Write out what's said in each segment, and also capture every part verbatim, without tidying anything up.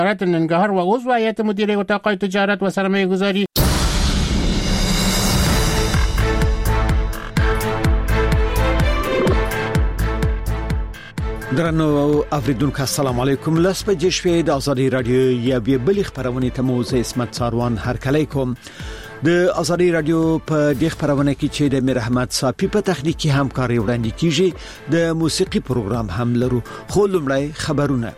وزارت ننګرهار و عضو هیئت مدیره اتاق تجارت و سرمایه گذاری. درنو اوریدونکو السلام علیکم. لاس په جشوی د آزادی رادیو یا به بل خبرونه ته موزه اسمت ساروان هر کله کوم د آزادی رادیو په دغه خبرونه کې چې د میر احمد صافی په تخنیکی همکاري وړاندې کیږي د موسیقي پروګرام هم لرو. خو لمړی خبرونه.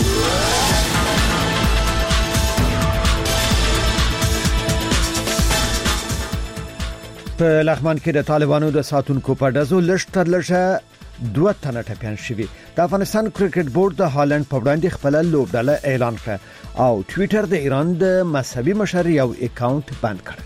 په لغمان کې د طالبانو د ساتونکو په دزو لشتر لشه دوه تنه ټپيان شوي. د افغانستان کرکټ بورډ د هالند په وړاندې خپل لوبډله اعلان کړ او ټوئیټر د ایران د مذهبي مشر یو اکاونټ بند کړ.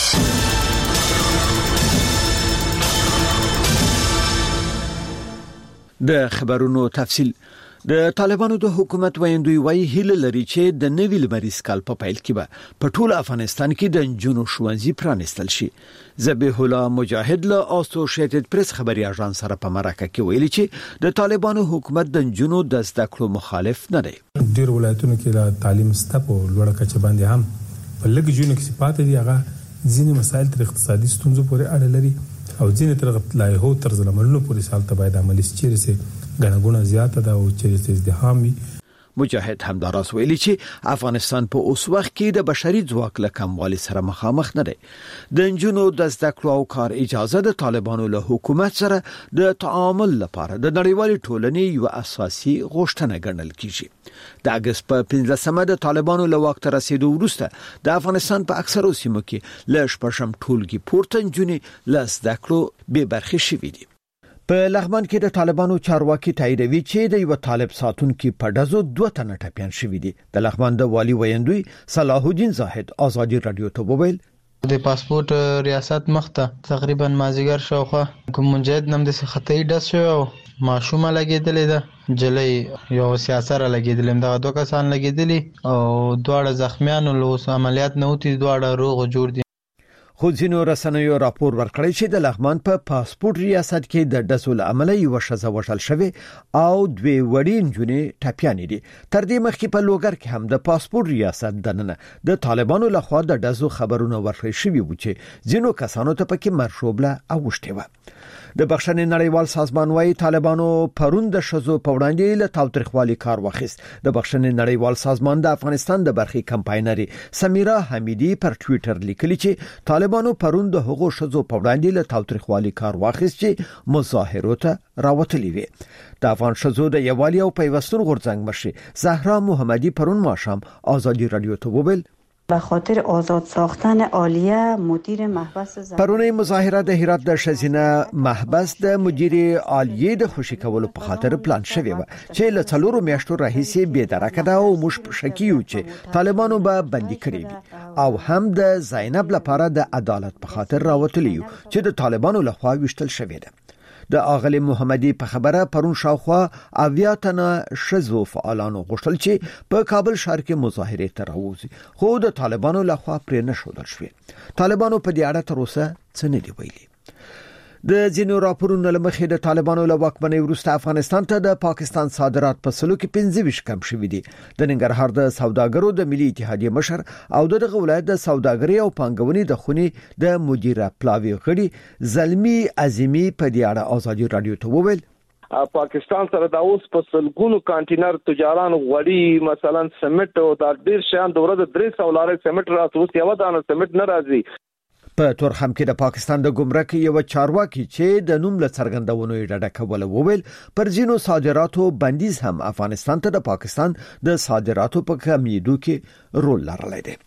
د خبرونو تفصیل. د طالبانو د حکومت ویندوی وایي هیله لري چې د نوي لمریز کال په پیل کې به په ټول افغانستان کې د جنونو ښوونځي پرانستل شي. ذبیح الله مجاهد له اسوسییټډ پریس خبري اژانس سره په مرکه کې ویلي چې د طالبانو حکومت د جنونو د زده کړو مخالف نه دی. ډیر ولایتونو کې د تعلیم ستپ او لوړ کچه باندې هم په لږ جنونو کې صفات دي. هغه ځینې مسایل تر اقتصادي ستونزو پورې اړه لري او ځینې تر لایحو طرز عملونو پورې سالته باید عملي شي چې غنغونه زیاته ده او چې ازدحام وي. مجاهد همداراز ویلي چې افغانستان په اوس وخت کې د بشري ځواک له کموالي سره مخامخ نه دی. د جنونو د زده کړو او کار اجازه د طالبانو له حکومت سره د تعامل لپاره د نړیوالې ټولنې یو اساسي غوښتنه ګڼل کیږي. د اگست په پنځلسمه د طالبانو له وخت رسیدو وروسته د افغانستان په اکثرو سیمو کې ل شپږم ټولګي پورته جنونې له زده کړو به برخه شوي دي. په لغمان کې د طالبانو چارواکي تاییدوي چې د یو طالب ساتونکو په دزو دوه تنه ټپيان شوي دي. د لغمان د والی ویندوی صلاح الدین زاهد آزادی رادیو ته وویل د پاسپورت ریاست مخته تقریبا مازیګر شوخه کوم مجاهد نم د خطي داس شو ماشومه لګیدلې ده جلې یو سیاسره لګیدلې دا دوه کسان لګیدلې او دواړه زخمیان له عملیات نه وتی دواړه روغ جوړ دي. خو ځینو رسنیو راپور ورکړی چې د لغمان په پا پاسپورت ریاست کې د دسول عمله یو شزه وشل شوی او دوی وړین جونې ټپيان دي. تر دې مخکې په لوګر کې هم د پاسپورت ریاست دننه د طالبانو لخوا د دزو خبرونه ورکړی شوی و چې ځینو کسانو ته پکې مرشوبله اوښته و. د بخښنې نړیوال سازمان وايي طالبانو پرون د شزو په وړاندې له تاوتریخوالي کار واخیست. د بخښنې نړیوال سازمان د افغانستان د برخې کمپاینري سمیرا حمیدی پر ټوئیټر لیکلی چې طالبانو پرون د هغو شزو په وړاندې له تاوتریخوالي کار واخیست چې مظاهرو ته راوتلي وي. د افغان شزو د یوالي او پیوستون غورځنګ مشر زهرا محمدی پرون ماښام آزادی رادیو ته وویل به خاطر آزاد ساختن عالیه مدیر محبس زن پرونی مظاهره د هرات د شزینه محبس د مدیر عالیه د خوشی کولو په خاطر پلان شوی و چې له څلورو میاشتو راهیسې به درکه ده او موږ شکیو چې طالبانو به بندي کړی او هم د زینب لپاره د عدالت په خاطر راوتلیو چې د طالبانو لخوا وشتل شوی ده. د اغلی محمدی په خبره پرون شاوخوا اویا تنه شزو فعالانو غوښتل چې په کابل ښار کې مظاهره ته راوځي خو د طالبانو لخوا پرې نه شودل شوی. طالبانو په دې اړه تر اوسه څه نه دی ویلي. د ځینو راپورونو لمخې د طالبانو له واکمنۍ وروسته افغانستان ته د پاکستان صادرات په سلو کې پنځه ویشت کم شوي دي. د ننګرهار د سوداګرو د ملي اتحادیې مشر او دغه ولایت د سوداګرۍ او پانګونې د خونې د مدیره پلاوی غړي زلمی عظیمی په دې اړه آزادی رادیو ته وویل پاکستان سره د اوس په سلګونو کانټینر تجاران غوړي مثلا سمټ او د ډیر شان د ورځ درې سوه لارې سمټ راځي یو دانه سمټ نه راځي. په تورخم کې د پاکستان د ګمرک یو چارواکي چې د نوم له څرګندونو یې ډډه کوله وویل پر ځینو صادراتو بندیز هم افغانستان ته د پاکستان د صادراتو په کمیدو کې رول لرلی دی.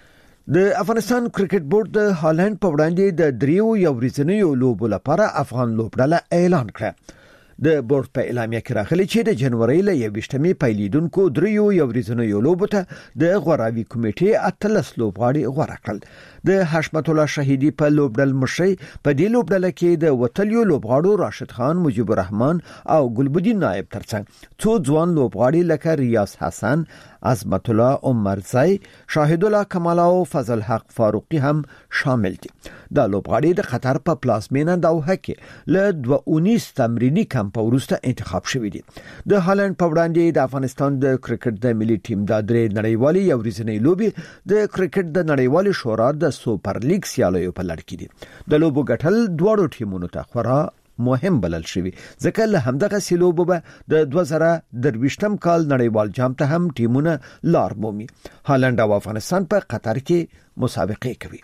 د افغانستان کرکټ بورډ د هالند په وړاندې د دریو یو ورځنیو لوبو لپاره افغان لوبډله اعلان کړه. د بورډ په اعلامیه کې راغلي چې د جنوري له یوویشتمې پیلیدونکو دریو یو ورځنیو لوبو ته د غوراوي کمیټې اتلس لوبغاړي غوړه کړل. د حشمت الله شهیدی په لوبډل مشرۍ په دې لوبډله کې د وتلیو لوبغاړو راشد خان، مجيب الرحمن او ګلبدین نائب ترڅنګ څو ځوان لوبغاړي لکه ریاض حسن، عظمت الله عمرزی، شاهد الله کمال او فضل حق فاروقی هم شامل دي. دا لوبغاړي د قطر په پلازمینه دوحه کې له دوه اونیز تمرینی کمپ وروسته انتخاب شوی دي. د هالند په وړاندې د افغانستان د کرکټ د ملي ټیم د درې نړیوالي یو ورځنی لوبي د کرکټ د نړیوالي شورا د سوپر لیګ سیالیو په لړ کې دي. د لوبو ګټل دواړو ټیمونو ته خورا مهم بلل شوی، ځکه له همدغه سیلوبو به د دوه زره درویشتم کال نړیوال جام ته هم ټیمونه لار مومي. هالند او افغانستان په قطر کې مسابقه کوي.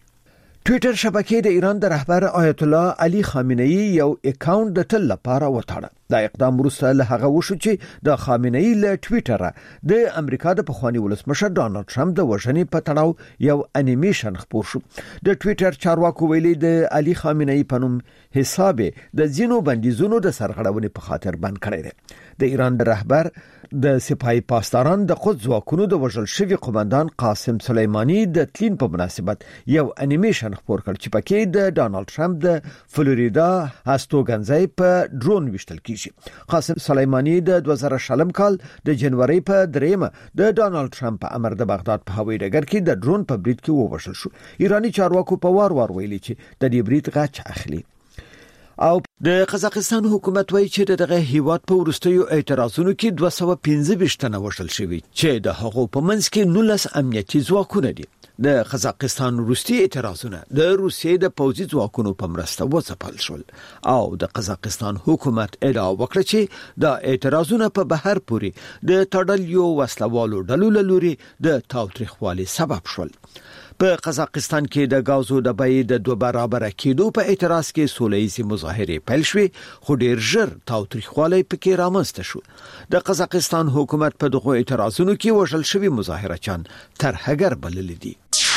ټویټر شبکې د ایران د رهبر آیت الله علي خامنه‌ای یو اکاونټ د تل لپاره وټاړه. دا اقدام وروسته له هغه وشو چې د خامنه‌ای له ټویټر د امریکا د پخوانی ولسمشر ډانلډ ټرمپ د وژنې په تړاو یو انیمیشن خپور شو. د ټویټر چارواکو ویلي د علي خامنه‌ای په نوم حساب د ځینو بندیزونو د سرغړونې په خاطر بند کړی دی. د ایران د رهبر د سپاهي پاسداران د قدس ځواکونو د وژل شوی قومندان قاسم سلیمانی د تلین په مناسبت یو انیمیشن خپور کړ چې پکې د ډانلډ ټرمپ د فلوریدا هستوګنځي په ډرون وشتل کیږي. قاسم سلیمانی د دوه زره شلم کال د جنوري په دریمه د ډانلډ ټرمپ په امر د بغداد په هوایي ډګر کې د ډرون په برید کې ووژل شو. ایرانی چارواکو په وار وار ویلي چې د دې برید غچ اخلي. او د قزاقستان حکومت وایي چې دغه هیواد په ورستیو اعتراضونو کې دوه سوه پنځه ویشت تنه وژل شوي چې د هغو په منځ کې نولس امنیتي ځواکونه دي. د قزاقستان وروستي اعتراضونه د روسیې د پوځي ځواکونو په مرسته وځپل شول او د قزاقستان حکومت ادعا وکړه چې د اعتراضونو په بهر پورې د تړلیو وسلوالو ډلو له لوري د تاوتریخوالي سبب شول. په قزاقستان کې د غازو د بیې د دوه برابر کېدو په اعتراض کې سوله‌ییزې مظاهرې پیل شوې، خو ډیر ژر تاوتریخوالی پکې رامنځته شو. د قزاقستان حکومت په دغه اعتراضونو کې وژل شوي مظاهرچیان ترهګر بلل دي.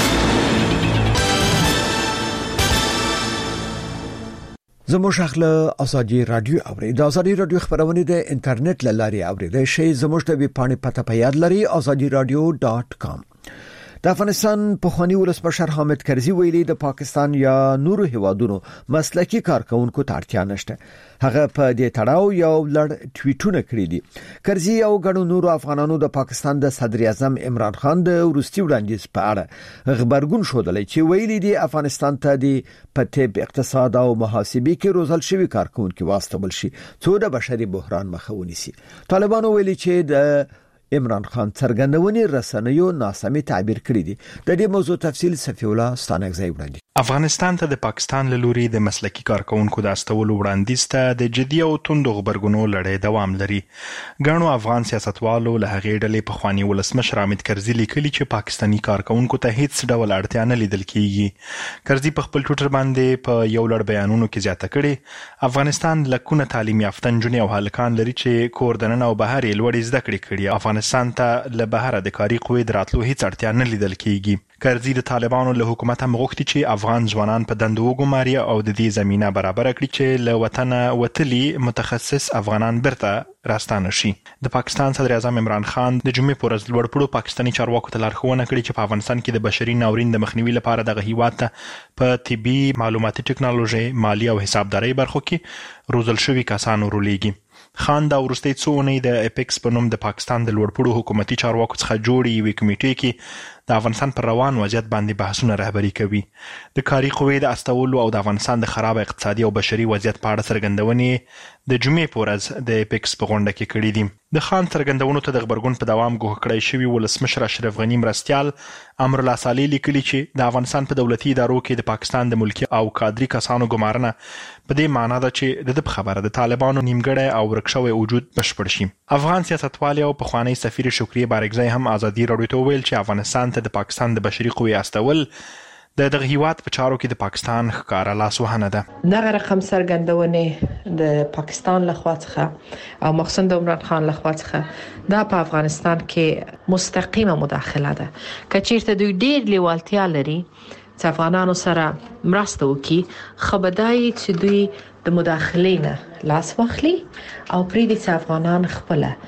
زموږ خپل ازادي رادیو اوري د ازادي رادیو خبرونه د انټرنیټ لاري اوري شي زموږ د وی پاڼې پته په یاد لري ازادي رادیو ډاټ کام. د افغانستان پخوانی ولسمشر حامد کرزي ویلي د پاکستان یا نورو هیوادونو مسلکي کارکونکو ته اړتیا نشته. هغه په دې تړاو یو لړ ټویټونه کړی دي. کرزي او ګڼو نورو افغانانو د پاکستان د صدر اعظم عمران خان د وروستي وړاندیز په اړه خبرګون شودلې چې ویلي دي افغانستان ته د پټب اقتصاد او محاسبې کې روزل شوی کارکونکو واستول شي څو د بشري بحران مخه ونیسي. طالبانو ویلي چې د عمران خان څرګندونې رسنیو ناسمي تعبیر کړی دي. د دې موضوع تفصیل صفی الله ستانکزی وړاندې. افغانستان ته د پاکستان له لوري د مسلکي کارکونکو د استولو وړاندیز ته د جدي او توندو خبرګونو لړۍ دوام لري. ګڼو افغان سیاستوالو له هغې ډلې پخوانی ولسمشر حامد کرزي لیکلي چې پاکستانی کارکونکو ته هیڅ ډول اړتیا نه لیدل کیږي. کرزي په خپل ټویټر باندې په یو لړ بیانونو کې زیاته کړې افغانستان لکونه تعلیم یافته نجونې او هلکان لري چې کور دننه او بهر یې لوړې زده کړې کړي. افغانستان ته له بهره د کاري قوې د راتلو هیڅ اړتیا نه لیدل کیږي. کرزي د طالبانو له حکومت هم غوښتي چې افغان ځوانان په دندو وګماري او د دې زمينه برابر کړي چې له وطن وتلي متخصص افغانان برته راستانه شي. د پاکستان صدر اعظم عمران خان د جمعې پر ورځ لوړپوړو پاکستاني چارواکو ته لارښوونه کړې چې په افغانستان کې د بشري ناورین د مخنیوي لپاره دغه هیواد ته په طبي معلوماتي ټکنالوژي مالی او حسابداري برخو کې روزل شوي کسان ورولېږي. خان دا ورستي څو اونۍ د اپیکس په نوم د پاکستان د لوړپوړو حکومتي چارواکو څخه جوړې یوې کمیټې کې د افغانستان پر روان وضعیت باندې بحثونه رهبري کوي. د کاري قوې د استولو او د افغانستان د خراب اقتصادي او بشري وضعیت په اړه څرګندونې د جمعې په ورځ د اپیکس په غونډه کې کړې دي. د خان څرګندونو ته د خبرګون په دوام ګوښه کړی شوي ولسمشر اشرف غني مرستیال امرالله صالح لیکلي چې د افغانستان په دولتي ادارو کې د پاکستان د ملکي او کادري کسانو ګمارنه په دې معنی ده چې د دې خبره د طالبانو نیمګړی او ورک شوی وجود بشپړ شي. افغان سیاستوال او پخوانی سفیر شکریه بارګزی هم ازادي راډیو ته ویل چې افغانستان ته د پاکستان د بشري قوې استول د دغه هیواد په چارو کې د پاکستان ښکارا لاسوهنه ده. دغه رقم څرګندونې د پاکستان لخوا څخه او مخصوصا د عمران خان لخوا څخه دا په افغانستان کې مستقیمه مداخله ده. که چیرته دوی ډیر لیوالتیا لري چې افغانانو سره مرسته وکړي خبردای چې دوی د مداخلې نه لاس واخلي او پرې د افغانان خپل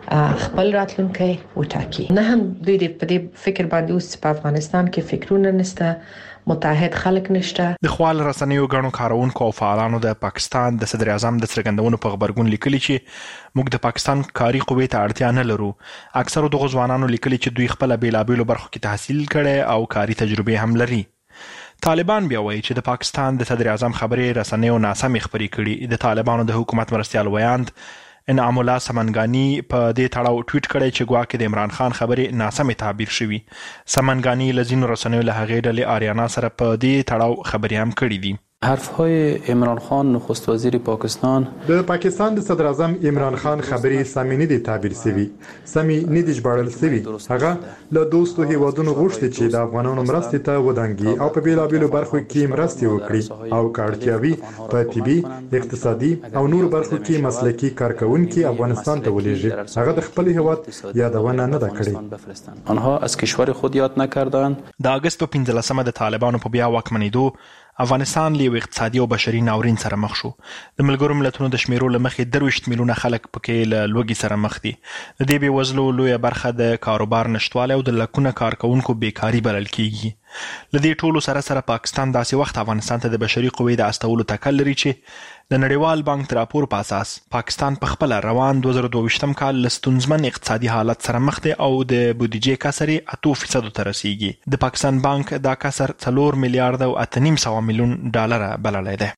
خپل راتلونکي وټاکي. نه هم دوی په دې فکر باندې اوس په افغانستان کې فکرونه نشته، متحد خلک نشته. د خپل رسنیو غنو کارونکو او فعالانو د پاکستان د صدر اعظم د څرګندونو په خبرګون لیکلي چې موږ د پاکستان کاري قوې ته اړتیا نه لرو. اکثره د غزوانانو لیکلي چې دوی خپل بیلابېلو برخو کې تحصیل کړي او کاري تجربه هم لري. طالبان بیا وایي چې د پاکستان د صدر اعظم خبرې رسنیو ناسمې خبرې کړي. د طالبانو د حکومت مرستيال ویاند انعام الله سمنګانی په دې تړاو ټویټ کړی چې ګواکې د عمران خان خبرې ناسمې تعبیر شوي. سمنګانی لزینو رسنیو له هغې ډلې آریانا سره په دې تړاو خبرې هم کړې دي. حرفهای عمران خان نخست وزیر پاکستان د پاکستان د صدر اعظم عمران خان خبرې سمې نه دي تعبیر شوي، سمې نه دي ژباړل شوي. هغه له دوستو هیوادونو غوښتي چې د افغانانو مرستې ته ودانګي او په بیلابېلو برخو کې مرستې وکړي او کارتیاوي په طبي، اقتصادي او نور برخو کې مسلکي کارکونکي افغانستان ته ولېږي. هغه د خپل هیواد یادونه نه ده کړې. آنها از کشور خود یاد نکردند. د اگست په پنځلسمه د طالبانو په بیا واکمنېدو افغانستان له اقتصادي او بشري ناورین سره مخ شو. د ملګرو ملتونو د شمیرو لمخې درويشت میلیونه خلک پکې له لوږې سره مخ دي. د دې بې وزلو لویه برخه د کاروبار نشټوالی او د لکونه کارکونکو بیکاری بلل کیږي. لدې ټولو سره سره پاکستان داسې وخت افغانستان ته د بشري قوې د استولو تکل لري چې د نړیوال بانک تر راپور په اساس پاکستان په خپل روان دوه زره دوه ویشتم کال له ستونزمن اقتصادي حالت سره مخ دی او د بودیجې کسر یې اته فیصد ته رسیږي. د پاکستان بانک دا کسر څلور میلیارډ او اته نیم سوه میلیون ډالر بللی دی.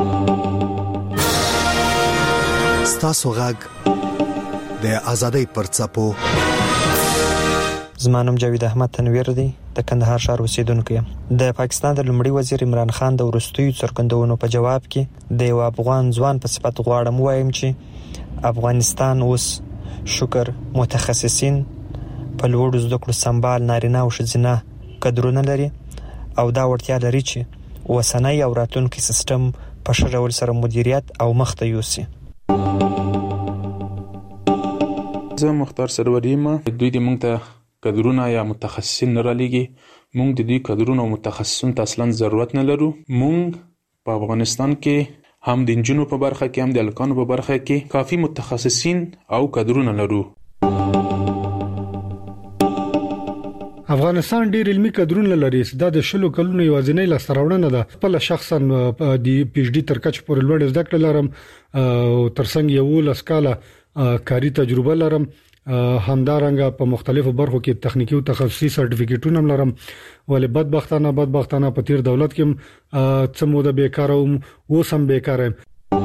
ستاسو غږ د ازادۍ پر څپو. زما نوم جاوید احمد تنویر دی، د کندهار ښار اوسیدونکی یم. د پاکستان د لومړي وزیر عمران خان د وروستیو څرګندونو په جواب کې د یو افغان ځوان په صفت غواړم وایم چې افغانستان اوس شکر متخصصین په لوړو زده کړو سمبال نارینه او ښځینه کدرونه لري او دا وړتیا لري چې اوسنی او راتلونکي سیستم په ښه ډول سره مدیریت او مخ ته یوسي. زه مختار سرور یم. دوی د موږ ته کدرونه یا متخصصین نه رالیږي. موږ د دوی کدرونه او متخصصین ته اصلا ضرورت نه لرو. موږ په افغانستان کې هم د انجونو په برخه کې هم د الکانو په برخه کې کافي متخصصین او کدرونه لرو. افغانستان ډیر علمي کدرونه لري. دا د شلو کلونو یوازینی لاسته راوړنه ده. خپل شخصا د پی ایچ ډي تر کچ پورې لوړ زده کړه لرم او ترڅنګ یو لسکاله کاری تجربه لرم. همدارنګه په مختلفو برخو کې تخنیکی او تخصصي سرټیفیکټونه هم لرم. ولې بدبختانه بدبختانه په تیر دولت کې څه موده بیکار او اوسم بیکار یم.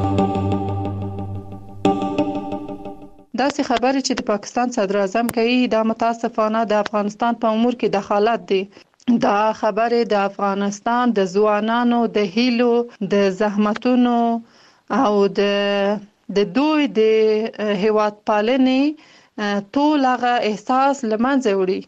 داسې خبرې چې د پاکستان صدر اعظم کوي دا متاسفانه د افغانستان په امور کې دخالت دي. دا خبرې د افغانستان د ځوانانو د هیلو د زحمتونو او د د دوی د هیواد پالنې ټول هغه احساس لمنځه وړي.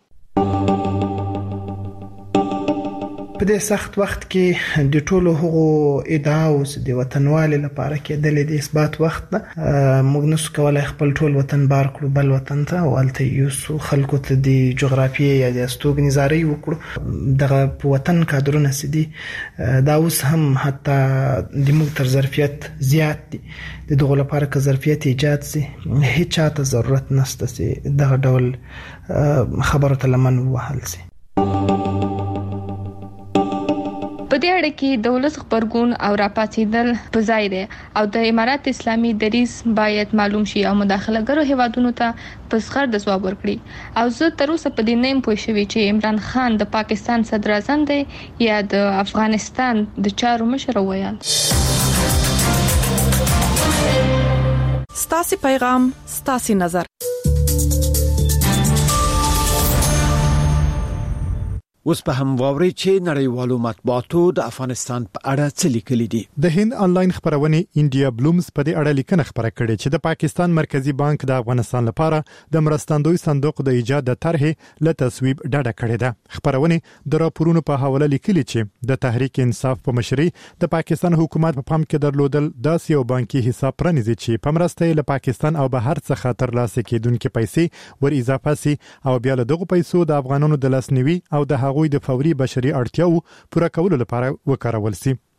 په دې سخت وخت کې د ټولو هغو ادعاو د وطنوالي لپاره کېدلې د اثبات وخت ده. موږ نسو کولای خپل ټول وطن بار کړو بل وطن ته او الته یوسو خلکو ته د جغرافیې یا د استوګنیزاري وکړو. دغه په وطن کادرونه سدي دا اوس هم حتی د موږ تر ظرفیت زیات دي. د دغه لپاره که ظرفیت ایجاد سي هیڅ چاته ضرورت نشته چې دغه ډول خبرو ته لمن وهل سي. په دې اړه کې د ولس خبرګون او راپاتېدل په ځای دی او د امارات اسلامي دریځ باید معلوم شي او مداخلهګرو هیوادونو ته په صغر د ځواب ورکړي. او زه تر اوسه په دې نه یم پوه شوې چې عمران خان د پاکستان صدر اعظم دی یا د افغانستان د چارو مشر ویل. ستاسو پیغام ستاسو نظر. اوس په هم واوري چې نړیوالو مطبوعاتو د افغانستان په اړه څه لیکلي دي. د هند انلاین خبرونه انډیا بلومز په دې اړه لیکنه خبره کړې چې د پاکستان مرکزی بانک د افغانستان لپاره د مرستندوی صندوق د ایجاد د طرحې له تصویب ډډه کړې ده. خبرونه د راپورونو په حواله لیکلي چې د تحریک انصاف په مشرۍ د پاکستان حکومت په پام کې درلودل داسې یو بانکي حساب پرانیزي چې په مرسته له پاکستان او بهر څخه ترلاسه کیدونکو پیسې ور اضافه سي او بیا له دغه پیسو د افغانانو د لاسنیوي او د هغوی د فوري بشري اړتیاو پوره کولو لپاره وکارول سي.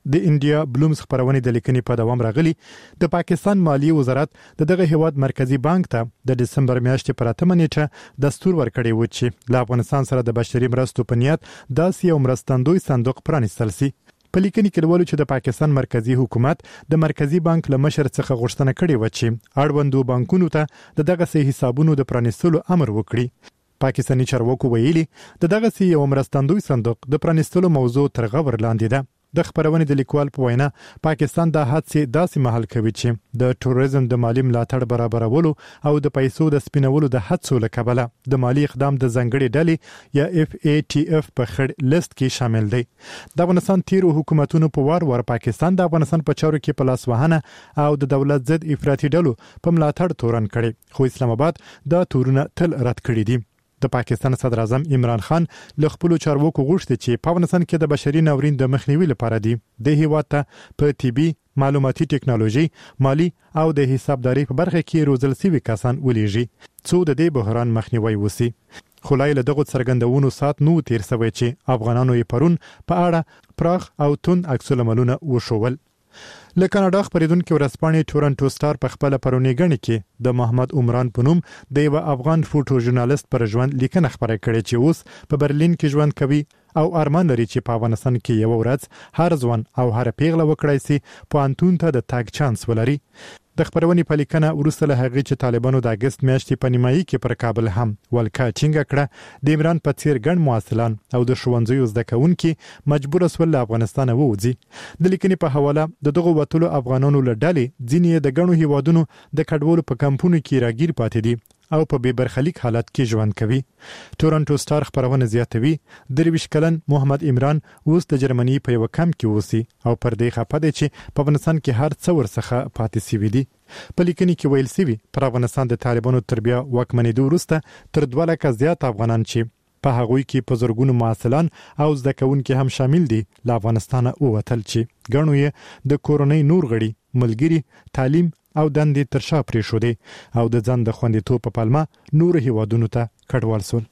د انډیا بلومز خبرونه د لیکنې په دوام راغلي. د پاکستان مالیه وزارت د دغه هیواد مرکزی بانک ته د دسمبر میاشتې پر اتمه نیټه دستور ورکړی و چې له افغانستان سره د بشري مرستو په نیت داسې یو مرستندوی صندوق پرانیستل شي. په لیکنې کې ولول چې د پاکستان مرکزی حکومت د مرکزی بانک له مشر څخه غوښتنه کړې و چې اړوندو بانکونو ته دغه سه حسابونو د پرانیستلو امر وکړي. پاکستاني چارواکو ویلي د دغه سه یو مرستندوی صندوق د پرانیستلو موضوع تر غور لاندې ده. د خبرونې د لیکوال په وینا پاکستان د حادثې داسې محل کوي چې د ټوریزم د مالی ملاتړ برابرولو او د پیسو د سپینولو د حدسو لکبله د مالی اقدام د ځنګړې ډلې یا اف ای ټی اف په خړ لیست کې شامل دی. د افغانستان تیرو حکومتونو په وار وار پاکستان د افغانستان په چارو کې په لاس وهنه او د دولت ضد افراطي ډلو په ملاتړ تورن کړي، خو اسلام آباد دا تورونه تل رد کړي دي. د پاکستان صدر اعظم عمران خان له خپل چارواکو غوښتي چې په افغانستان کې د بشري ناورین د مخنیوي لپاره دی د هیواد ته په طبي، معلوماتي ټکنالوژي، مالی او د حسابداري په برخه کې روزل شوي کسان ولېږي څو د دې بحران مخنیوي وسی. خلای له دغه څرګندونو سات نو تیر سوي چې افغانانو یې پرون په اړه پراخ او تون عکس العملونه وشول. له کاناډا خبرېدونکو ورځپاڼې ټورنټو سټار په خپل پرونی غنی کې د محمد عمران پنوم د یو افغان فوټو ژورنالیست پر ژوند لیکنه خبره کړې چې اوس په برلین کې ژوند کوي او ارمان لري چې په افغانستان کې یو ورځ هر ځوان او هر پیغله وکړای شي پوهنتون ته د تاګ چانس ولري. د خبرونې په لیکنه وروسته له هغې چې طالبانو د اگست میاشتې په نیمایي کې پر کابل هم ولکه ټینګه کړه، د عمران په څیر ګڼ محصلان او د ښوونځیو زده کوونکي مجبور شول له افغانستانه ووځي. د لیکنې په حواله د دغو وتلو افغانانو له ډلې ځینې د ګڼو هیوادونو د کډوالو په کمپونو کې راګیر پاتې دي او په بې برخلیک حالت کې ژوند کوي. ټورنټو سټار خبرونه زیاتوي درویش کلن محمد عمران اوس د جرمني په یو کمپ کې اوسي او پر دې خپه دی چې په افغانستان کې هر څه ورڅخه پاتې شوی دي. په لیکنې کې ویل شوی پر افغانستان د طالبانو تر بیا واکمنېدو وروسته تر دوه لکه زیات افغانان چې په هغوی کې په زرګونو معاصلان او زده کوونکي هم شامل دي له افغانستانه ووتل چې ګڼو یې د کورنۍ نور غړي، ملګري، تعلیم او دندې تر شا پرې شو دي او د ځان د خوندیتوب په پلمه نور هیوادونو ته کډوال شول.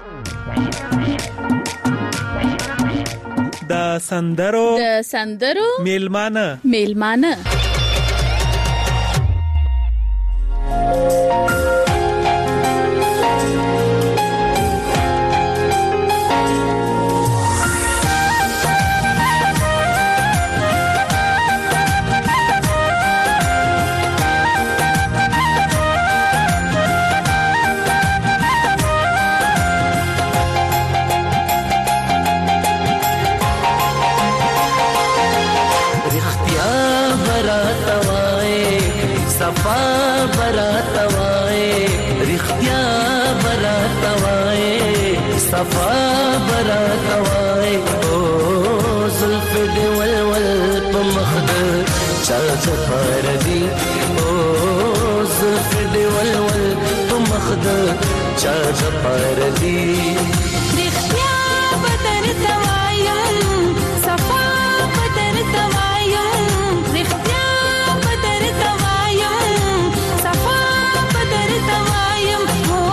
د سندرو د سندرو میلمانه میلمانه صفا برات وای او زلف دی ول ول په مخد چا چپر دی او زلف دی ول ول په مخد چا چپر دی رښتیا بدر توایم صفا بدر توایم رښتیا بدر توایم صفا بدر توایم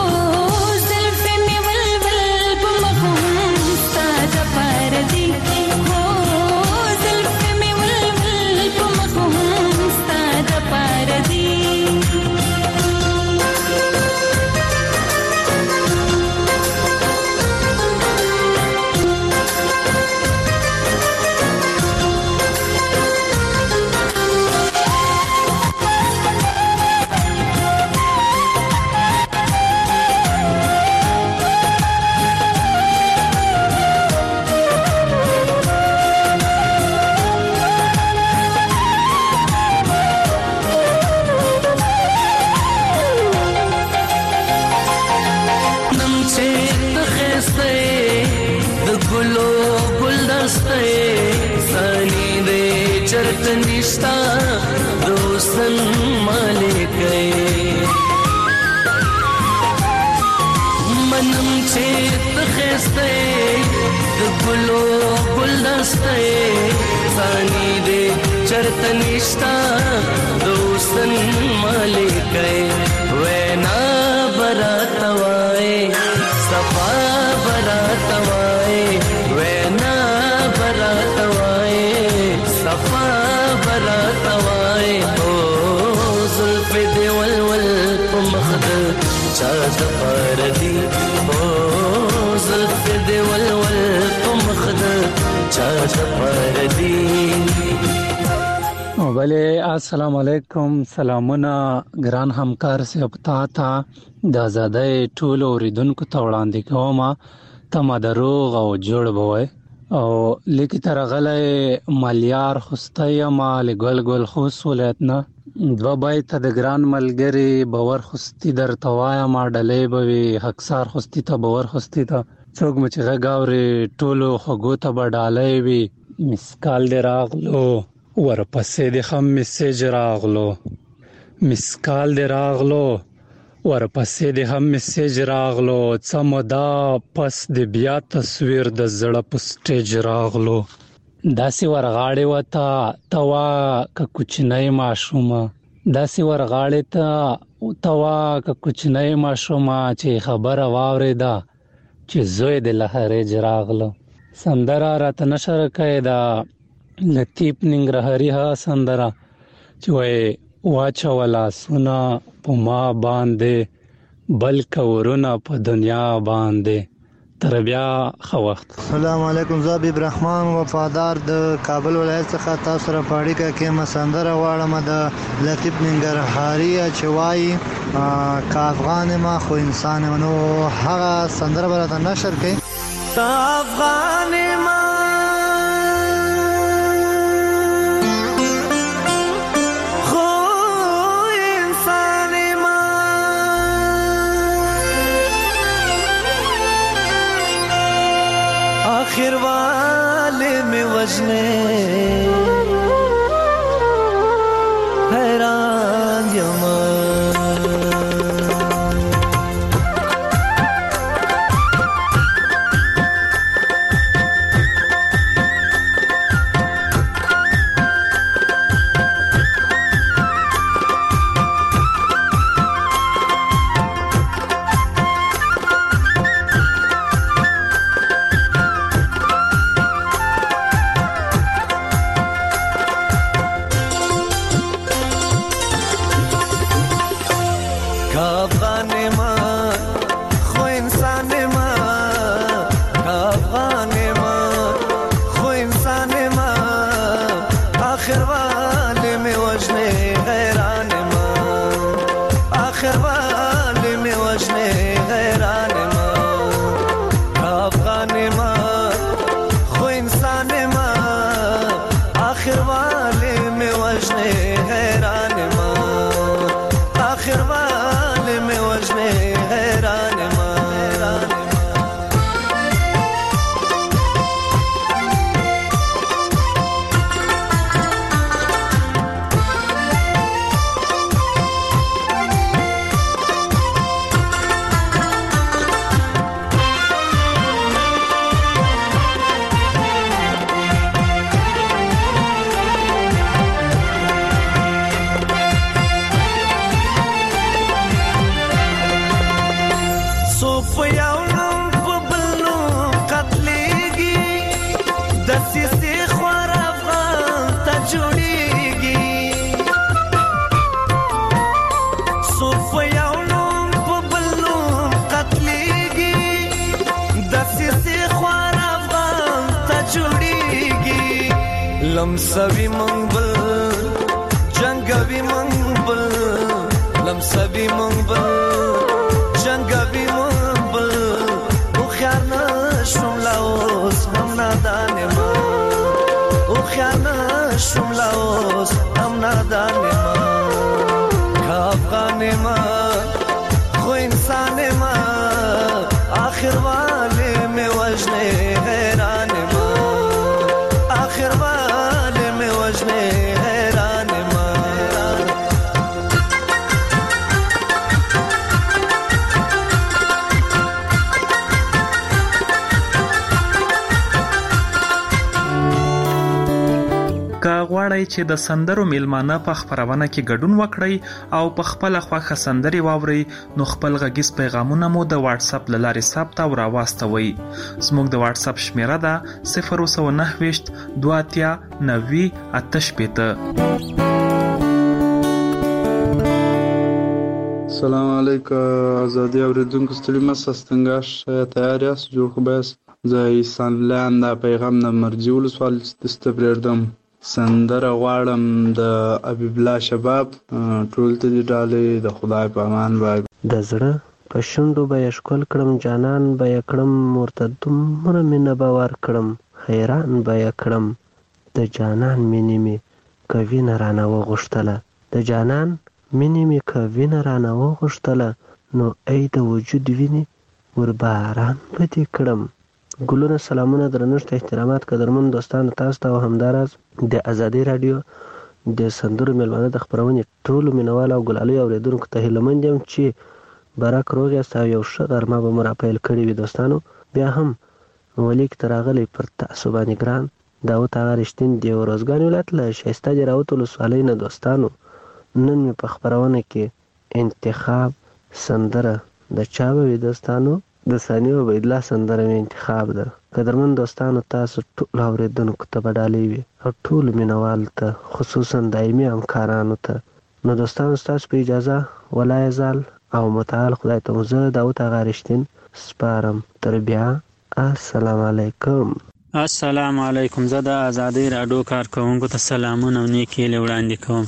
تنشتا دوستن مالک وینا برات وای صفا برات وای وینا برات وای چا چپردي او بله السلام علیکم سلامونه ګران همکار صاحب تا ته د آزادۍ ټول اوریدونکو ته وړاندې کوم ته ما دروغ او جوړ بوي او لیکي تر غلې مالیار خوستای ما لګل ګل خوس ولاتنه دوا بای ته د ګران ملګری باور خوستی در توایا ما ډلې بوي حقسار خوستی ته باور خوستی ته څوک مچ غاوري ټولو خغو ته بډالې وي مسکال دراغلو ورپسې د هم میسج راغلو مسکال د راغلو ورپسې د هم میسج راغلو څمدا پس د بیا تصویر د زړه په سټیج راغلو داسې ورغاړې وتا توا ک کوچنۍ ماشومه داسې ورغاړې ته توا ک کوچنۍ ماشومه چې خبره واورېدا چې زوی د لهرې جراغلو سندره راته نشر کېدا لطیف ننګرهاري ها سندره چې وای واچولا سنا په ما باندې بلک ورونه په دنیا باندې تر بیا خو وخت. السلام علیکم زه حبیب رحمان وفادار د کابل ولایت څخه تاسو سره پاړیکه کې مسندره واړم د لطیف ننګرهاري چې وای کا افغان ما خو انسان منو هغه سندره برته نشر کړي افغان ما आखिर वाले में वजने हैरान यमा लमसवी मंगबल जंगवी मंगबल लमसवी मंगबल जंगवी मंगबल उख्यार न शुमलाओस हम नादाने मा उख्यार न शुमलाओस हम नादाने मा खाफगाने मा खो इंसाने मा आखिर वाले में वजने हैरान मा आखिर वाले में वजने हैरान मा که غواړئ چې د سندرو میلمانه په خبرونه کې ګډون وکړئ او په خپل خوښه سندري واورئ نو خپل غږیز پیغامونه مو د واتس اپ لارې ثبت او راواستوئ. زموږ د واتس اپ شمیره ده صفر نه نه دوه اتیا نوي اته شپېته. السلام علیکم آزادی اوریدونکو ستړي مه ساستنګاش تیار یاست جوړ خو بس زه احسان الله دا پیغام د مرجع ولسوالۍ څخه پرېږدم. سندره غواړم د حبیب الله شباب ټول ته دې ډالۍ د خدای په امان باندې. د زړه په شونډو به یې ښکل کړم، جانان به یې کړم، ورته دومره مینه به ورکړم، حیران به یې کړم. د جانان مینې مې که وینه رانه وغوښتله، د جانان مینې مې که وینه رانه وغوښتله، نو ای د وجود وینې ور باران به دې کړم. ګلونه، سلامونه، درنښت، احترامات قدرمن دوستانو تاسو ته او همداراز د ازادي راډیو د سندرو میلمانه د خپرونې ټولو مینوالو او ګلالیو اورېدونکو ته هیلهمند یم چې برک روغ یاست او یو ښه غرمه به مو راپیل کړې وي. دوستانو بیا هم ولیک ته راغلی پر تاسو باندې ګران داود هغه رښتین د روزګان ولایت له ښایسته جراوت ولسوالۍ نه. دوستانو نن مې په خپرونه کې انتخاب سندره د چا به وي؟ دوستانو د ثانیه عبیدالله سندره مې انتخاب ده. قدرمن دوستانو تاسو ټولو اورېدونکو ته به ډالۍ وي او ټولو مینوالو ته خصوصا دایمي همکارانو ته. نو دوستانو ستاسو په اجازه ولای زال او متعال خدای ته زه داود هغه رښتین سپارم. تر بیا السلام علیکم. السلام علیکم. زه د ازادي راډیو کارکوونکو ته سلامونه او نیکې هیلې وړاندې کوم.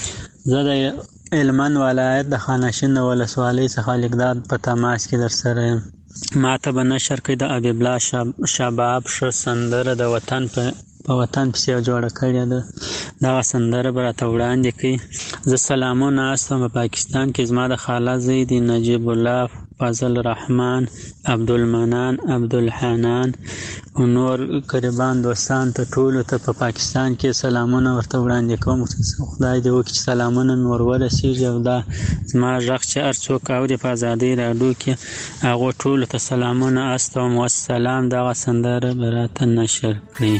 زه د هلمند ولایت د خانشین ولسوالۍ څخه لیکداد په تماس کې در سره یم. ما ته به نشر کوي د حبیب الله شباب ښه سندره د وطن په په وطن پسې جوړه کړې ده. دغه سندره به راته وړاندې کړي. زه سلامونه استم په پاکستان کې زما د خاله زوی دی نجیب الله، فضل رحمان، عبدالمنان، عبدالحنان او نور قریبان دوستان ته ټولو ته په پاکستان کې سلامونه ورته وړاندې کوم. خدای دې وکړي چې سلامونه مې ور ورسېږي او دا زما غږ چې هر څوک اوري په ازادۍ راډیو کې هغو ټولو ته سلامونه استوم. والسلام. دغه سندره به راته نشر کړي.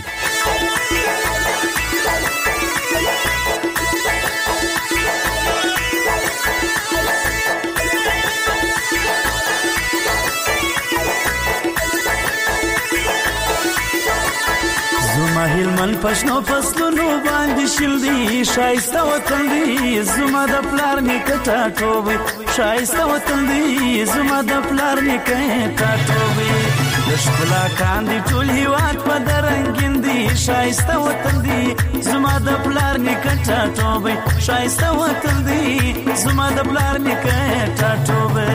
زما هلمند پښنو فصلونو باندې شل دی شایسته وطن دی، زما د پلار نیکه ټاټوبی شایسته وطن دی، زما د پلار نیکه ټاټوبی د ښکلا کاندي ټول هیواد په درنګین دی شایسته وطن دی، زما د پلار نیکه ټاټوبی شایسته وطن دی، زما د پلار نیکه ټاټوبی.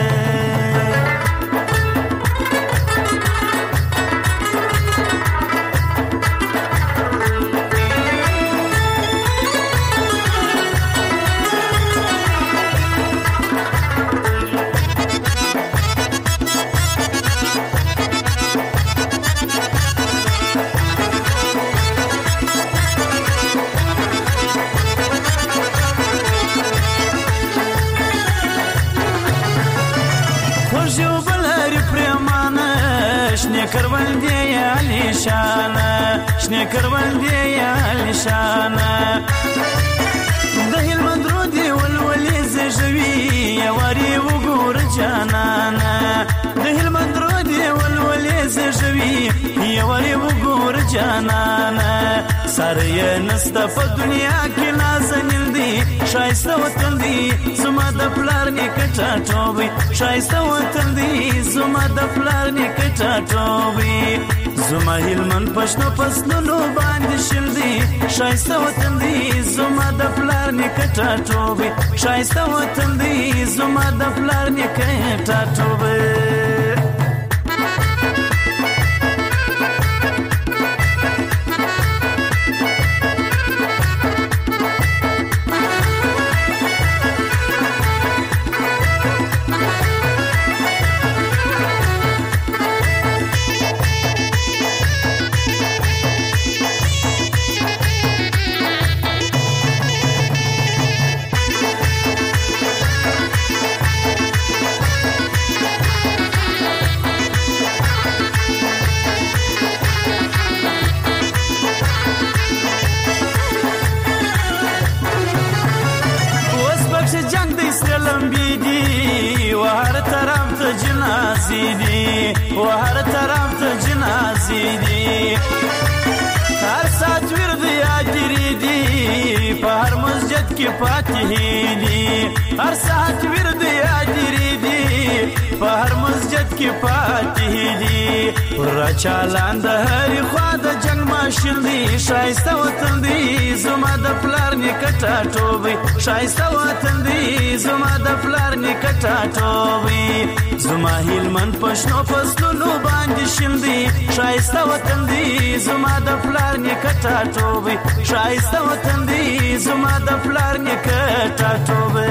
کروندې علی شانه شنه کروندې علی شانه د هلمند رودي ولولې زژوي یواري وګور جانانا د هلمند رودي ولولې زژوي یواري وګور جانانا سره نسته په دنیا کې نازنین دي شایسته وطن دی زما د پلار نیکه ټاټوبی شایسته وطن دی زما د پلار نیکه ټاټوبی زما هلمند پښنو فصلونو باندې شل دی شایسته وطن دی زما د پلار نیکه ټاټوبی شایسته وطن دی زما د پلار نیکه ټاټوبی. وهر طرف ته جنازې دي هر سات ورد یادري دي په هر مسجد کې فاتحې دي هر سات ورد یادري دي په هر مسجد کې پاتې دي پر چالان د هرې خوا د جنگ ماشین دی ښایسته وطن دی زما د پلار نیکه ټاټوبی ښایسته وطن دی زما د پلار نیکه ټاټوبی زما هلمند په شنو فصلونو باندې شین دی ښایسته وطن دی زما د پلار نیکه ټاټوبی ښایسته وطن دی زما د پلار نیکه ټاټوبی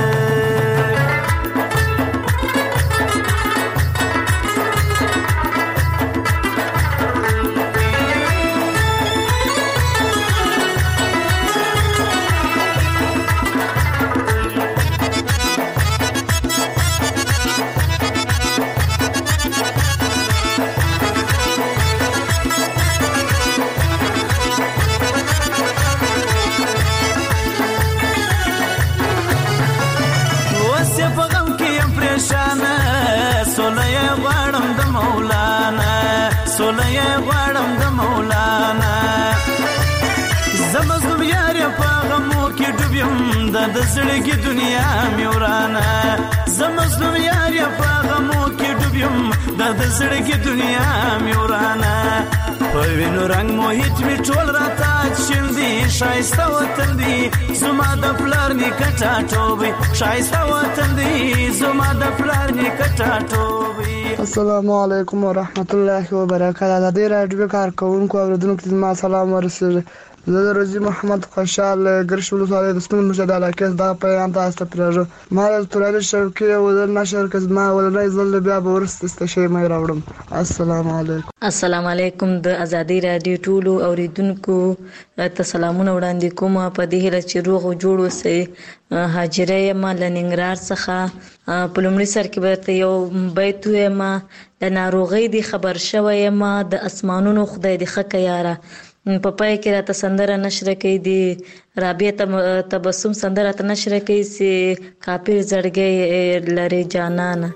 د زړګي دنیا مې ورانه زه مظلوم یار یم په غمو کې ډوب یم د د زړګي دنیا مې ورانه په وینو رنګ محیط مې ټول راته شین دی ښایسته وطن دی زما د پلار نیکه ټاټوبی ښایسته وطن دی زما د پلار نیکه ټاټوبی السلام علیکم ورحمت الله وبرکاته د دې راډیو کارکونکو اوریدونکو ته ما سلام ورسوي زه د روزي محمد خوشحال ګرشي ولسوالۍ د سپین مرشد علاقې دا پیغام تاسو ته پرېږدم ما د توراني شوقي ولر نشر کز ما ولنای زل بیا به ورسته شي مې راوړم السلام علیکم السلام علیکم د ازادي رادیو ټولو اوریدونکو ته سلامونه وړاندې کوم په دې هیله چې روغ او جوړ اوسئ هاجره یم له ننګرهار څخه په لومړي سر کې به یو بیت وایم د ناروغۍ دی خبر شوی یم د اسمانونو خدای دې ښه کړه یاره په پای کې راته سندره نشره کوي دی رابعه تبسم سندره راته نشره کوي چې کافر زړګی لري جانانه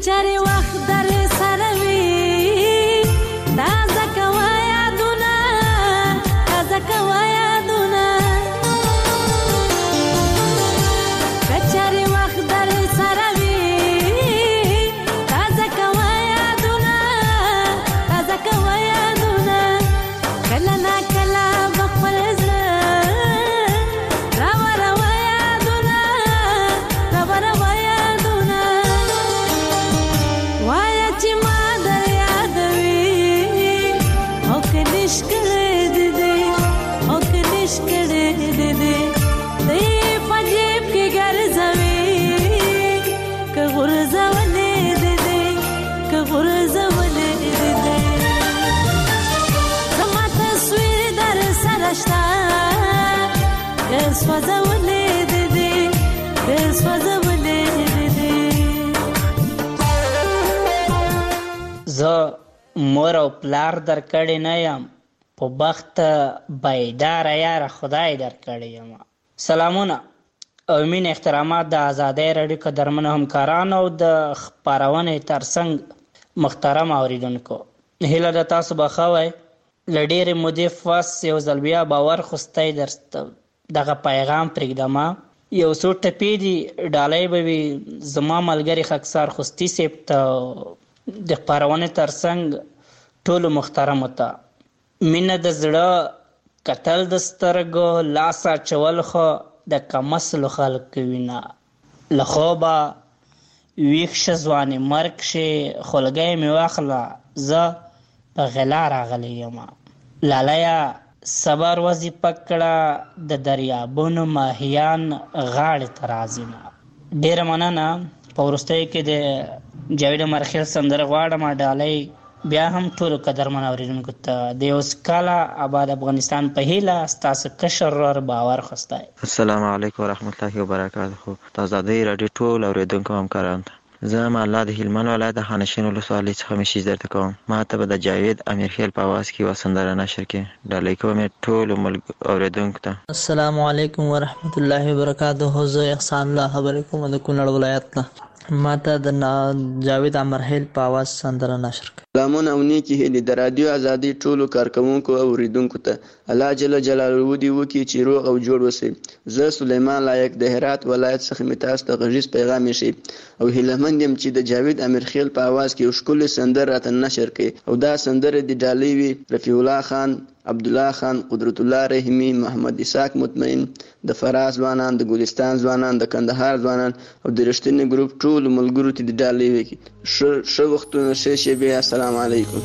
کچاري وخت در سره وي تازه کوه یادونه تازه کوه یادونه کچاري وخت در سره وي تازه کوه یادونه تازه کوه یادونه کله نا کله بخپل زړه راوړه یادونه راوړه یادونه وایه چې ما در یادوي او که نش کړی دې دې او که نش کړی دې دې دی په جیب کې ګرځوي که غورځولې دې دې که غورځولې دې دې زما تصویر در سره شته که سوځولې دې دې که سوځولې دې دې زه مور او پلار در کړی نه یم په بخت بیداره یاره خدای در کړی یم. سلامونه او مین احترامات د ازادۍ راډیو قدرمنو همکارانو او د خپرونې ترڅنګ محترم اوریدونکو، هیله ده تاسو به ښه وئ. له ډېرې مودې پس یو ځل بیا باور خوستی درته دغه پیغام پرېږدمه. یو څو ټپې دي ډالۍ به وي زما ملګري خاکسار خوستي صاحب ته د خپرونې ترڅنګ ټولو محترمو ته مینه د زړه کتل د سترګو لاس اچول خو د کمسلو خلکو وینه له خوبه ویښ شه ځوانې مرګ شي خولګۍ مې واخله زه په غلا راغلی یم. لالیه صبر وظیفه کړه د دریابونو ماهیان غاړې ته راځینه. ډېره مننه. په وروستیو کې د جاوید امرخیل سندره غواړم ډالۍ بیا هم ټولو قدرمن اورېدونکو ته د یو سکاله آباد افغانستان په هیله ستاسو کشر ورور باور خوستی. السلام علیکم ورحمت الله وبرکاته. د ازادۍ راډیو ټول اورېدونکو همکارانو ته زه ام الله د هلمند ولایت د خانشین ولسوالۍ څخه میسیج درته کوم. ما ته به د جاوید امیرخیل په اواز کې یوه سندره نشر کړي. ډالۍ کوم یې ټولو اورېدونکو ته. السلام علیکم ورحمت الله وبرکاته. زه احسان الله خبرې کوم د کونړ ولایت نه. ما ته د جاوید امیرخیل په اواز سندره نشر کړي. سلامونه او نیکې هیلې د رادیو ازادۍ ټولو کارکوونکو او اورېدونکو ته. الله جل جلاله دې وکړي چې روغ او جوړ اوسئ. زه سلیمان لایق د هرات ولایت څخه مې تاسو ته غږیز پیغام ایښی او هیلهمند یم چې د جاوید امیرخیل په اواز کې یو ښکلې سندره راته نشر کړي او دا سندره د ډالۍ وي رفیع الله خان، عبدالله خان، قدرت الله رحیمي، محمد اسحاق مطمئن، د فراز ځوانان، د ګلستان ځوانان، د کندهار ځوانان او د رښتینې ګروپ ټولو ملګرو ته د ډالۍ وکړي. ښه وختونه، ښې شېبې. السلام علیکم.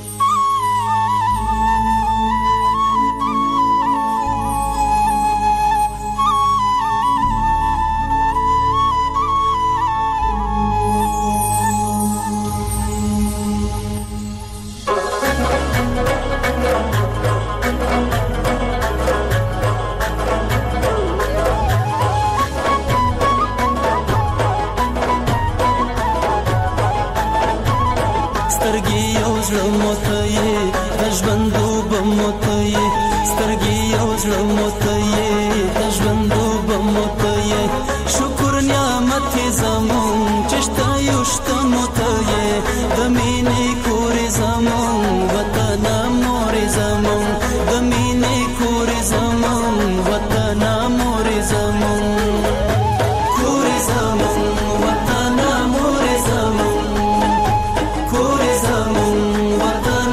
وطن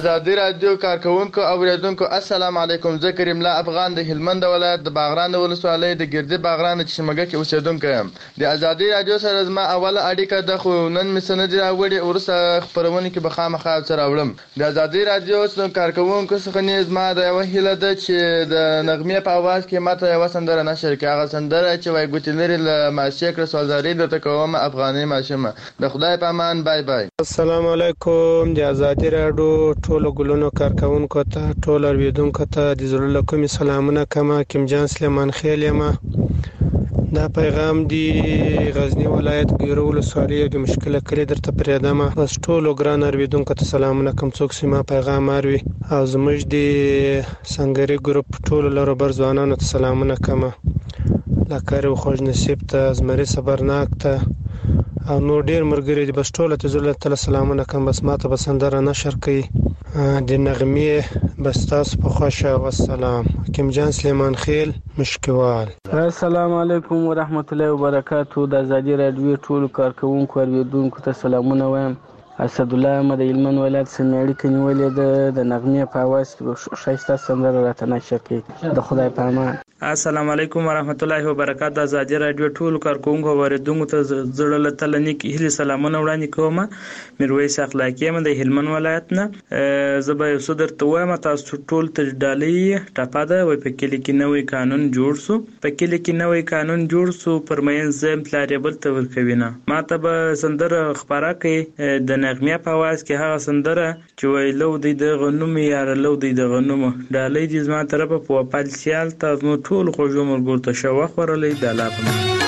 ازادي رادیو کارکونکو او اوریدونکو السلام علیکم. زه کریم الله افغان د هلمند ولایت د باغران ولسوالۍ د ګردې باغران د چشمګه کې اوسیدونکی یم. د ازادي رادیو سره زما اوله اړیکه د خو نن مې سند راوړي ورسره خبرونه کې به خامخا سره وړم. د ازادي رادیو څخه کارکونکو څخه نیز ما د یو هیله ده چې د نغمې په आवाज کې ماته یو سندره نشر کړي. هغه سندره چې وای ګوتنری له ماشي کړ سوالداري د تکوم افغاني ماشمه. د خدای په امان. بای بای. السلام علیکم. د ازادي رادیو ټولو ګلونو کارکونکو ته ټول اوریدونکو ته د زړه له کومې سلامونه کوم. کیم جان سلیمان خیل یم. دا پیغام دی غزنی ولایت ګیرو ولسوالۍ د مشکله کلی درته پرېږدم. بس ټولو ګران اوریدونکو ته سلامونه کوم څوک چې ما پیغام اوري او زموږ د سنگري ګروپ ټولو لروبر ځوانانو ته سلامونه کوم. لکه خوش نصیب ته زمري صبرناک ته او نور ډیر مرګري دي. بس ټول ته زړه ته سلامونه کوم. بس ماته بسندره نشر کوي د نغمې. بس تاسو په خوښه. والسلام. کیم جان سلیمان خیل مشکوال. السلام علیکم ورحمت الله وبرکاتو. د ازادي رادیو ټول کارکونکو اوریدونکو ته سلامونه وایم. اسد الله احمد هلمند ولایت څخه اړیکه نیولې ده. د نغمې په आवाज کې ښایسته سندره راته نشر کوي. د خدای په امان. السلام علیکم ورحمت الله وبرکاتو. د ازادي رادیو ټول کارکونکو اوریدونکو ته زړه له تله نیک هیلې سلامونه وړاندې کوم. میرویس اخلاقی یم د هلمند ولایت نه. زه به یو څه درته وایم. تاسو ټول ته ډالۍ ټاپه ده. وایي په کلي کې نوی قانون جوړ سو. په کلي کې نوی قانون جوړ سو. پر مین زم پلار یې بل ته ورکوي نه. ما ته به سندره خبره کوي د نغمې په आवाज کې. هغه سندره چې وایي لو دی د غنوم یار لو دی د غنوم. ډالۍ دې زما طرفه په وپال سیال تاسو ټول خوږو مرګور ته شوا خورلې د لاپم.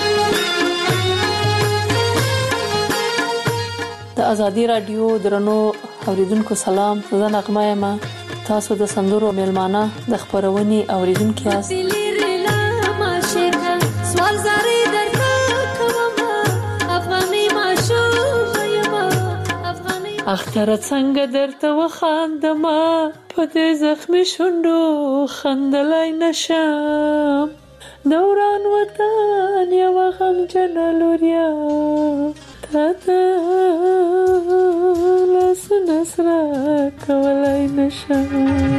د ازادي رادیو درنو اوریدونکو سلام. زه نغمه یم. تاسو د سندرو میلمانه د خبرونې اوریدونکو یاست. اختر څنګه درته وخاندما په دې زخمي شونډو خندلای نشم. دوران وطن یو غمجن لوریا تا ته لاسونه سره کولای نشم.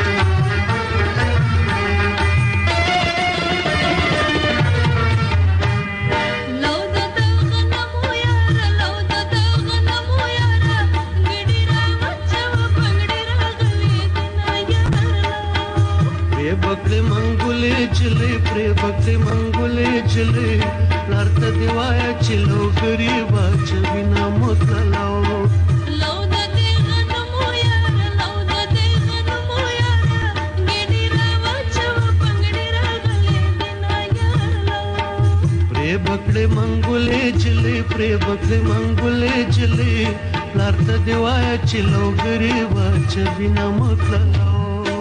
बकले मंगुले चले प्रे बकले मंगुले चले लड़ता दिवाया चिलो गरीबा चबिना मतलाओ लौ द दे गनमो यार लौ द दे गनमो यार गेडी रावा चव पंगड़ी रागले बिना यार लौ प्रे बकले मंगुले चले प्रे बकले मंगुले चले लड़ता दिवाया चिलो गरीबा चबिना मतलाओ.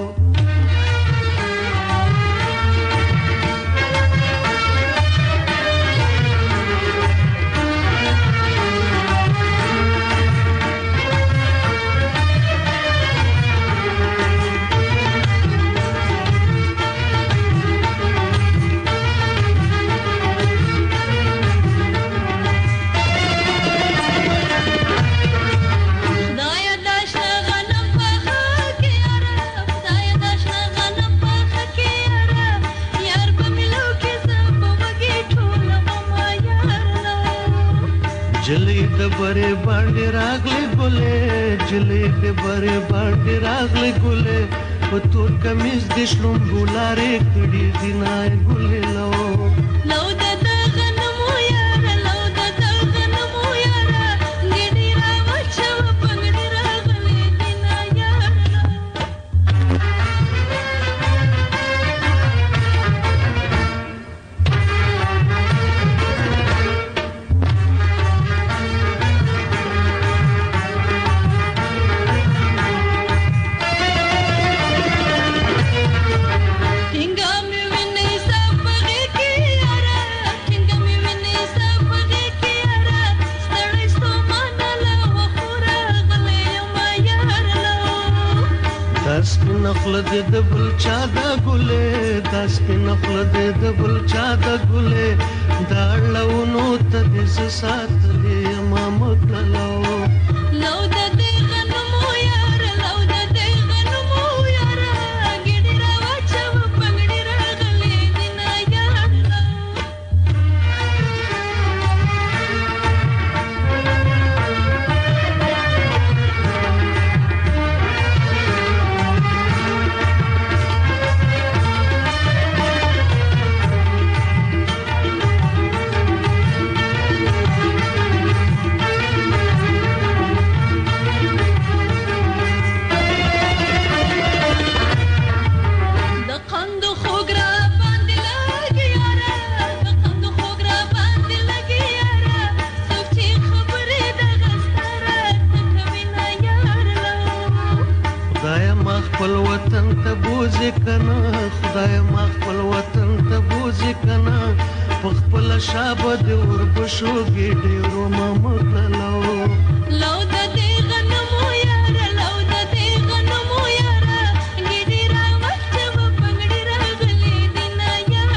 बरे बांडे रागले गुले जले दे बरे बांडे रागले गुले वो तोर कमीज दिशलुम बुलारे कड़ी दिनाए गुले लो लो दादा गनमो यार लो दादा गनमो यार गेडी रावा चव पंगड़ी रागले दिना यार नखल दे दबल चादा गुले दस के नखल दे दबल चादा गुले दाड़लवनो तदिस साथ ले मामत लाओ लौ दे गनमो यार लौ दे بوزي کنه خدای ما خپل وطن ته بوزي کنه په خپل شابه د وربشو ګډیرو ما مکلو لو د دې غنمو یاره لو د دې غنمو یاره ګډی را وخت په پنګړی راغلی دینا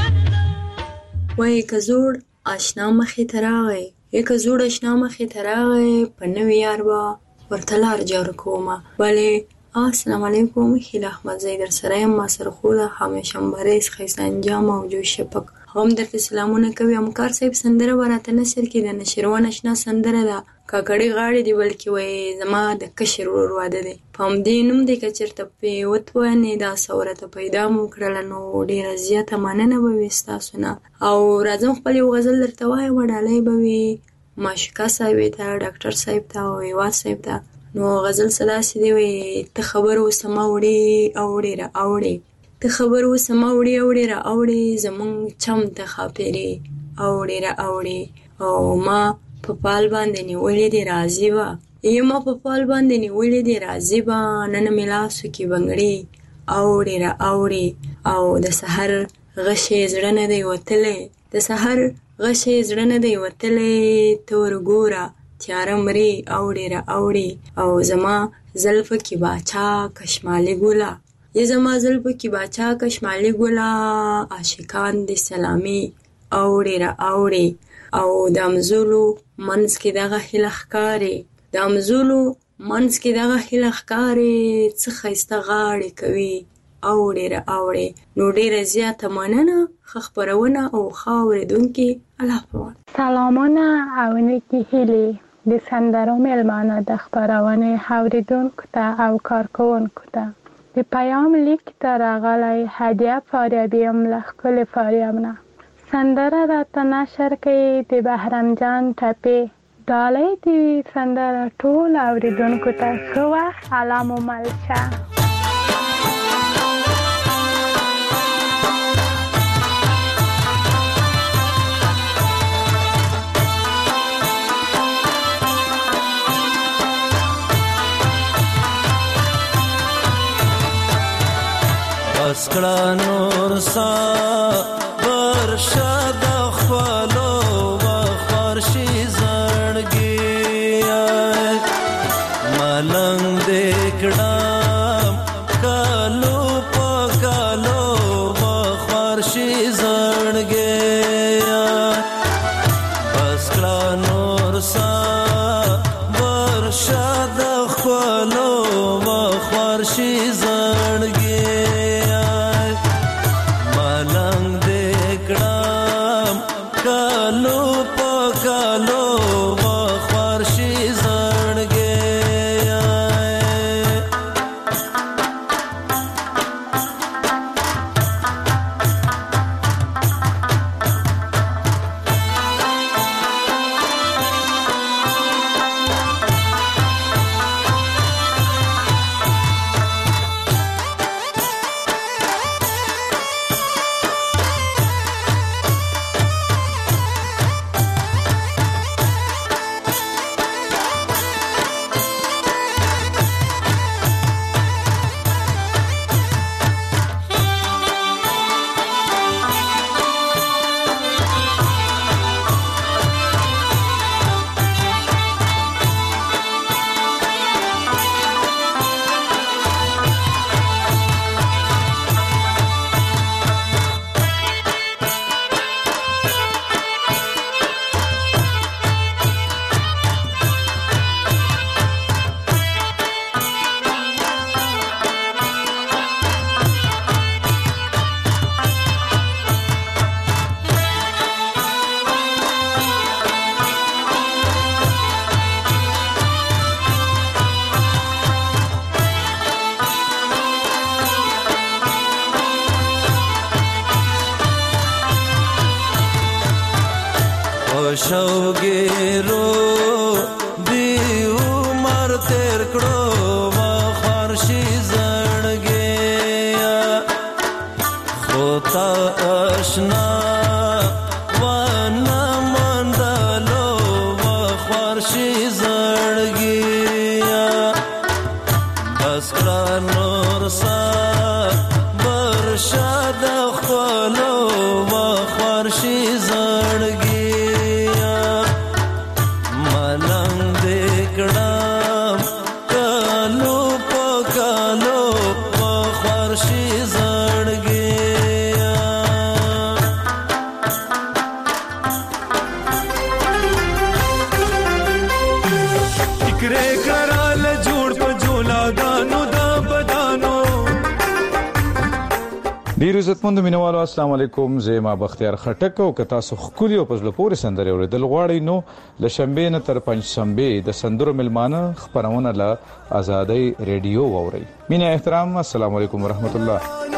یاره وای کزوړ آشنا مخې تراغی یک زوړ آشنا مخې تراغی په نوې یار با ورتلار جوړ کومه بله السلام علیکم هیله احمد زی در سره یم ما سره خو د همیشنبرې ښایسته انجام او جوش شپک هم درته سلامونه کوي همکار صاحب سندره به راته نشر کړي د نشروان اشنا سندره ده کاکړي غاړې دي بلکې وایي زما د کشر ورور واده دی په همدې نوم دی که چېرته پرې وتوانې دا ثورته پیدا مو کړله نو ډېره زیاته مننه به وي ستاسو نه او راځم خپل یو غزل درته وایم ډالۍ به وي معشوقه صاحبې ته ډاکټر صاحب ته او هیواد صاحب ته نو غزل څه داسې دی وایي ته خبر اوسه ما وړې اوړې را اوړې ته خبر اوسه ما وړې اوړې را اوړې زمونږ چم ته ښاپېرې اوړې را اوړې او ما په پال باندې نیولې دې راضي به ای ما په پال باندې نیولې دې راضي به نن مې لاسو کې بنګړې اوړې را اوړې او د سحر غشې زړه نه دی وتلی د سحر غشې زړه نه دی وتلی ته ورګوره تیاره مرې اوړې را اوړې او زما زلفو کې باچا کشمالي ګله یا زما زلفو کې باچا کشمالي ګله عاشقان دې سلامي اوړې را اوړې او د امزولو منځ کې دغه هیله ښکارې د امزولو منځ کې دغه هیله ښکارې څه ښایسته غاړې کوي اوړې را اوړې نو ډېره زیاته مننه ښه خپرونه او ښه اورېدونکي الله پامان سلامونه او نیکې هیلې د سندرو میلمانه د خپرونې اورېدونکو ته او کارکوونکو ته د پیام لیک ته راغلی هدیه فاریابي یم له ښکلې فاریاب نه سندره راته نشر کوي د بهرام جان ټپې ډالۍ دې وي سندره ټول اورېدونکو ته ښه وخت الله مو مل شه اسکړه نور سا برشد خپلو وخورشي زړګي ملنګ دې کړم کالو په کالو وخورشي زړګي اسکړه نور سا برشد خپلو وخورشي زړګي کالو په کالو وخورشي زړګي شوګیرو دی عمر تیر کړو وخورشي زړګي خو تا آشنا ونه مندلو وخورشي زړګي بس کړه نور سا د خپلو وخور شي زړګي ملنګ دې کړم کالو په کالو وخور شي زړګي ټکرې کرال جوړ په جولا دانو دا بدانو. ډیر عزتمند مینوالو السلام علیکم. زه ما بختیار خټک او که تاسو خولي او پزله پورې سندرې اوریدل غواړئ نو ل شنبې نه تر پنځ شنبې د سندرو ملمانه خبرونه له آزادۍ ریډیو واورئ. مینه احترام السلام علیکم ورحمت الله.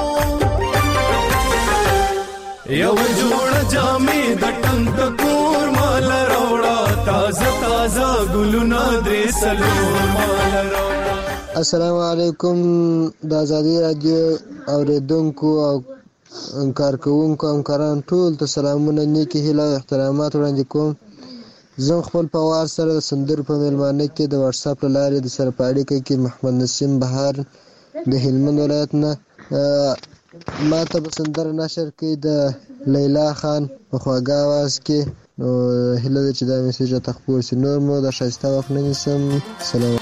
یو جوړ جامې د ټنګ کور مال راوړه تازه تازه ګلونه درې سلور مال راوړه. السلام علیکم د آزادۍ رادیو اوریدونکو او کارکونکو همکاران ټول ته سلامونه نیکی هیله او احترامات وړاندې کوم. زه خپل په وار سره د سندرو په میلمانه کې د واتس اپ له لارې د سره په اړیکه کې محمد نسیم بهار د هلمند ولایت نه ما ته به سندره نشر کړي د لیلا خان په خواږه آواز کې. نو هیله ده چې دا میسیج راته خپور شي. نور مو د ښایسته وخت نه نیسم. سلام.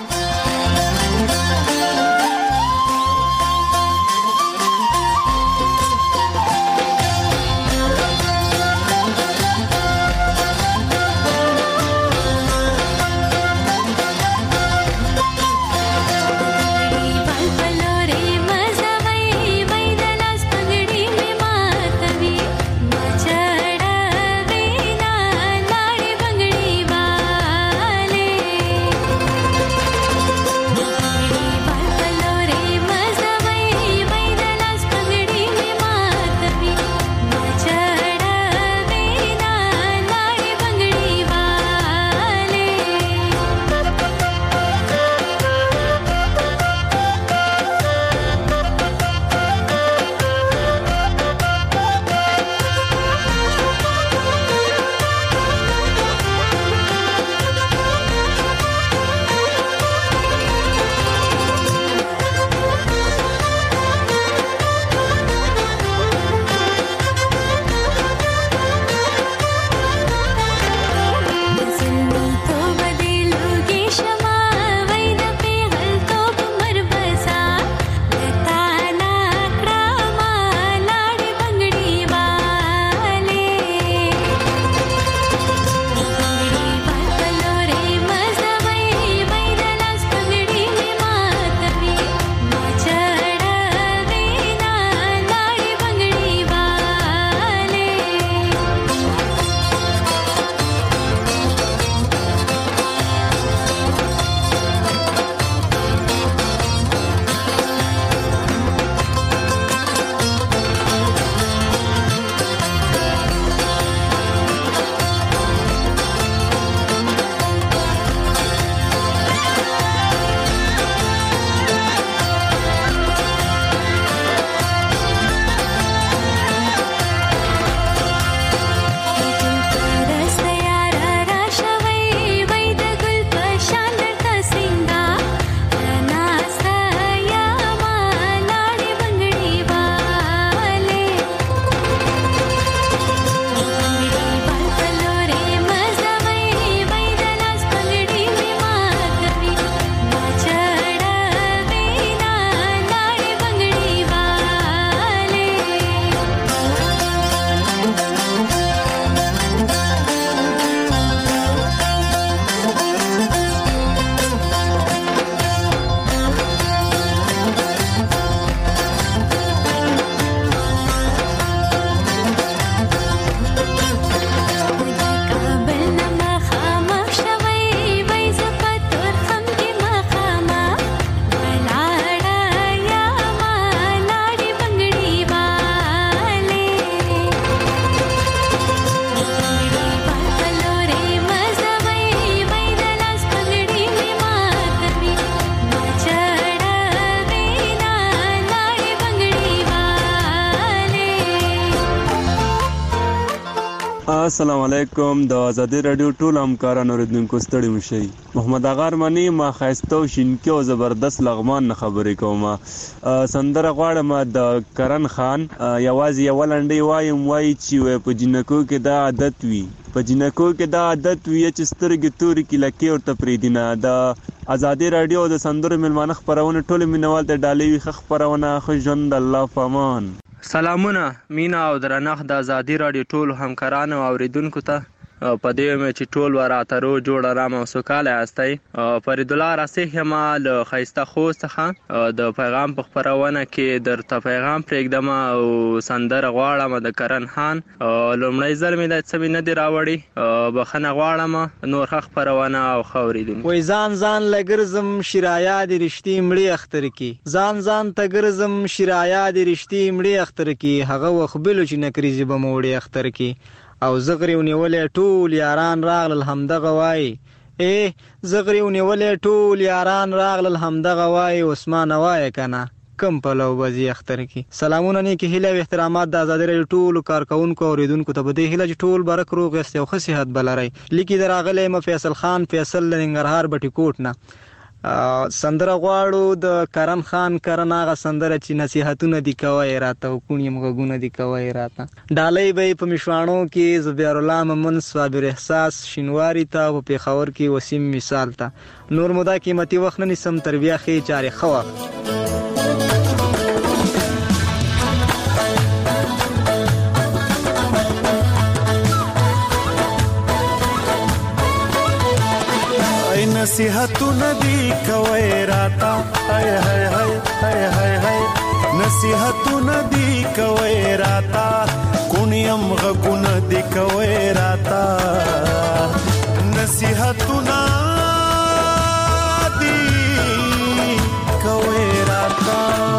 السلام علیکم. د آزادي رادیو ټول همکارانو اوریدونکو ستړي مشئ. محمد اغا ارمني ما ښایسته او شینکي او زبردست لغمان نه خبرې کوم. سندره غواړم د کرن خان یوازې یوه لنډۍ وایم، وایي چې په جنکو کې دا عادت وي په جنکو کې دا عادت وي چې سترګې تورې کې لکې ورته پرېږدي نه. د ازادي رادیو د سندرو میلمانه خپرونه ټولې مینوال ته ډالۍ وي. ښه خپرونه، ښه ژوند، الله په امان. سلامونه، مینا او درنښت د ازادي رادیو ټولو همکارانو او اوریدونکو ته. په دې مې چې ټول وراته رو جوړ آرام او سوکاله یاستئ. فرید الله راسخ یم له ښایسته خوست څخه د پیغام په خپرونه کې درته پیغام پرېږدم او سندره غواړم د کرن خان. لومړی ځل مې دا څه مې نه دي راوړي، بخښنه غواړم. نور ښه خپرونه او ښه اورېدونکي. وایي ځان ځان له ګرځم شرایا د رښتې مړې اختر کې، ځان ځان ته ګرځم شرایا د رښتې مړې اختر کې، هغه وخت بلو چې نکریزې به مو وړې اختر کې. او زغری ونیولې ټول یاران راغلل همدغه وای، ای زغری ونیولې ټول یاران راغلل همدغه وای، عثمان وای کنه کم په لو بزی اختر کی. سلامونه نیکی هیله او احترامات د آزادی رادیو ټول کارکونکو او اوریدونکو ته. بده هیله چې ټول برک روغ یاست او ښه صحت بلرئ. لیکي دراغلی م فیصل خان فیصل لنګرهار بټی کوټ نه. سندره غواړو د کرن خان. کرن هغه سندره چې نصیحتونه دي کوی راته او کونیم غږونه دي کوی راته. ډالۍ به په مشواڼو کې زبیر الله ممن صابر احساس شینواری ته په پیښور کې وسیم مثال ته. نور مو دا قیمتي وخت نه نیسم، تر بیا ښې چارې ښه وخت. نصیحتونه دی کوي راتا، هاي هاي هاي هاي هاي هاي نصیحتونه دی کوي راتا، کونیم غږونه دی کوي راتا، نصیحتونه دی کوي راتا.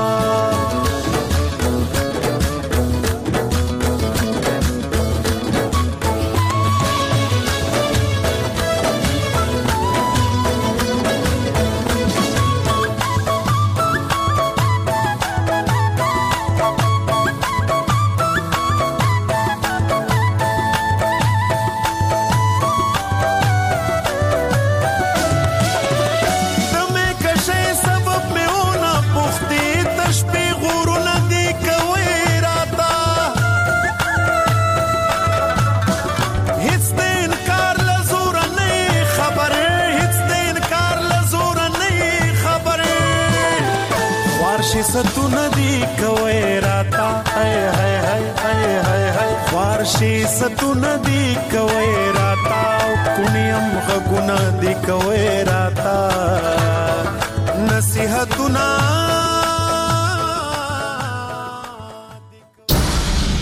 ستونه دی کوي راتا، هاي هاي هاي هاي هاي هاي وارشي ستونه دی کوي راتا، کونیم غږونه دی کوي راتا، نصیحتونه